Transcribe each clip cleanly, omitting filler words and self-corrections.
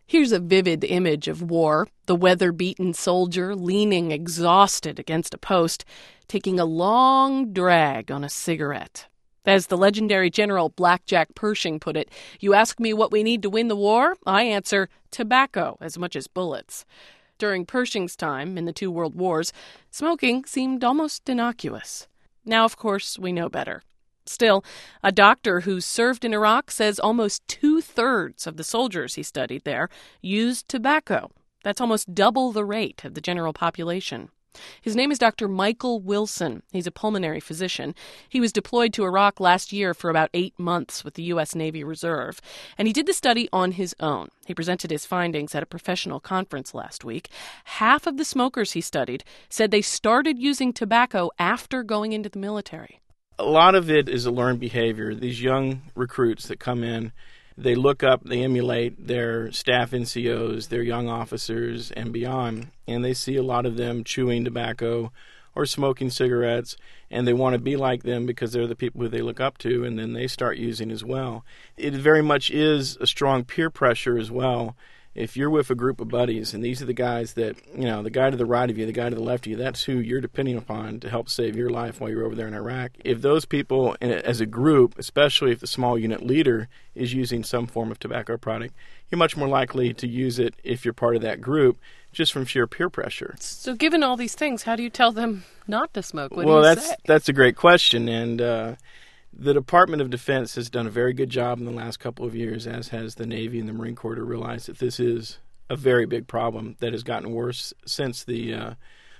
Here's a vivid image of war, the weather-beaten soldier leaning exhausted against a post, taking a long drag on a cigarette. As the legendary General Blackjack Pershing put it, you ask me what we need to win the war, I answer tobacco as much as bullets. During Pershing's time in the two world wars, smoking seemed almost innocuous. Now, of course, we know better. Still, a doctor who served in Iraq says almost 2/3 of the soldiers he studied there used tobacco. That's almost double the rate of the general population. His name is Dr. Michael Wilson. He's a pulmonary physician. He was deployed to Iraq last year for about 8 months with the U.S. Navy Reserve. And he did the study on his own. He presented his findings at a professional conference last week. Half of the smokers he studied said they started using tobacco after going into the military. A lot of it is a learned behavior. These young recruits that come in, they look up, they emulate their staff NCOs, their young officers, and beyond. And they see a lot of them chewing tobacco or smoking cigarettes, and they want to be like them because they're the people who they look up to, and then they start using as well. It very much is a strong peer pressure as well. If you're with a group of buddies, and these are the guys that, the guy to the right of you, the guy to the left of you, that's who you're depending upon to help save your life while you're over there in Iraq. If those people, as a group, especially if the small unit leader is using some form of tobacco product, you're much more likely to use it if you're part of that group, just from sheer peer pressure. So given all these things, how do you tell them not to smoke? What do you say? That's a great question, and the Department of Defense has done a very good job in the last couple of years, as has the Navy and the Marine Corps, to realize that this is a very big problem that has gotten worse since the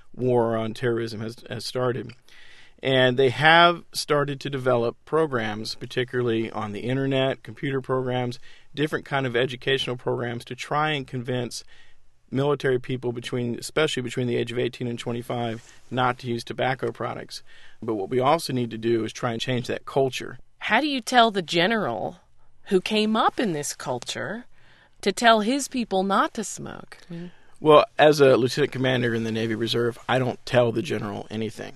war on terrorism has started. And they have started to develop programs, particularly on the internet, computer programs, different kind of educational programs to try and convince military people, especially between the age of 18 and 25, not to use tobacco products. But what we also need to do is try and change that culture. How do you tell the general who came up in this culture to tell his people not to smoke? Well, as a lieutenant commander in the Navy Reserve, I don't tell the general anything.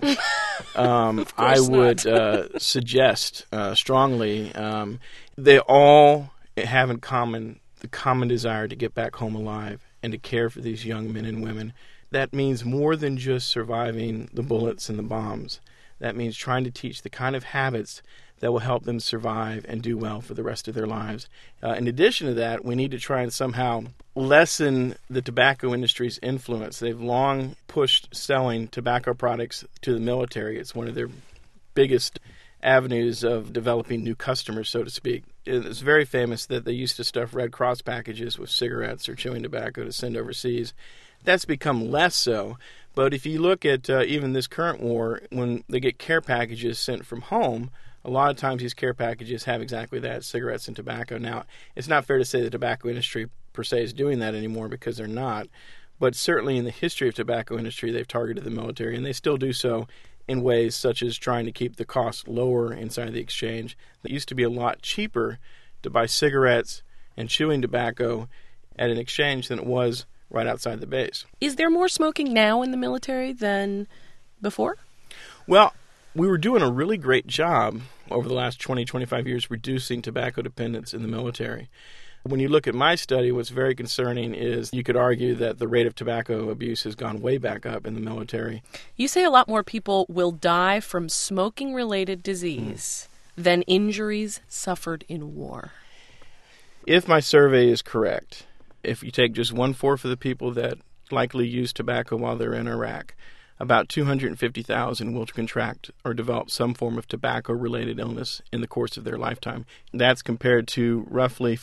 I would suggest strongly they all have in common the common desire to get back home alive and to care for these young men and women. That means more than just surviving the bullets and the bombs. That means trying to teach the kind of habits that will help them survive and do well for the rest of their lives. In addition to that, we need to try and somehow lessen the tobacco industry's influence. They've long pushed selling tobacco products to the military. It's one of their biggest avenues of developing new customers, so to speak. It's very famous that they used to stuff Red Cross packages with cigarettes or chewing tobacco to send overseas. That's become less so. But if you look at even this current war, when they get care packages sent from home, a lot of times these care packages have exactly that, cigarettes and tobacco. Now, it's not fair to say the tobacco industry per se is doing that anymore, because they're not. But certainly in the history of tobacco industry, they've targeted the military, and they still do so in ways such as trying to keep the cost lower inside the exchange. It used to be a lot cheaper to buy cigarettes and chewing tobacco at an exchange than it was right outside the base. Is there more smoking now in the military than before? Well, we were doing a really great job over the last 20, 25 years reducing tobacco dependence in the military. When you look at my study, what's very concerning is you could argue that the rate of tobacco abuse has gone way back up in the military. You say a lot more people will die from smoking-related disease than injuries suffered in war. If my survey is correct, if you take just 1/4 of the people that likely use tobacco while they're in Iraq, about 250,000 will contract or develop some form of tobacco-related illness in the course of their lifetime. That's compared to roughly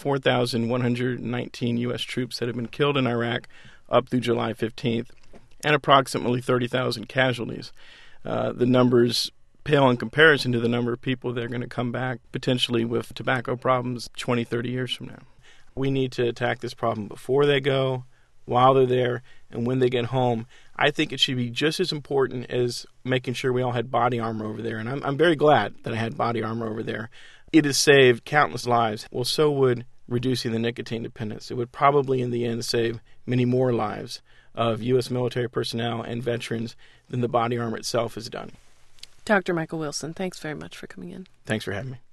4,119 U.S. troops that have been killed in Iraq up through July 15th, and approximately 30,000 casualties. The numbers pale in comparison to the number of people that are going to come back potentially with tobacco problems 20, 30 years from now. We need to attack this problem before they go, while they're there, and when they get home. I think it should be just as important as making sure we all had body armor over there. And I'm very glad that I had body armor over there. It has saved countless lives. Well, so would reducing the nicotine dependence. It would probably, in the end, save many more lives of U.S. military personnel and veterans than the body armor itself has done. Dr. Michael Wilson, thanks very much for coming in. Thanks for having me.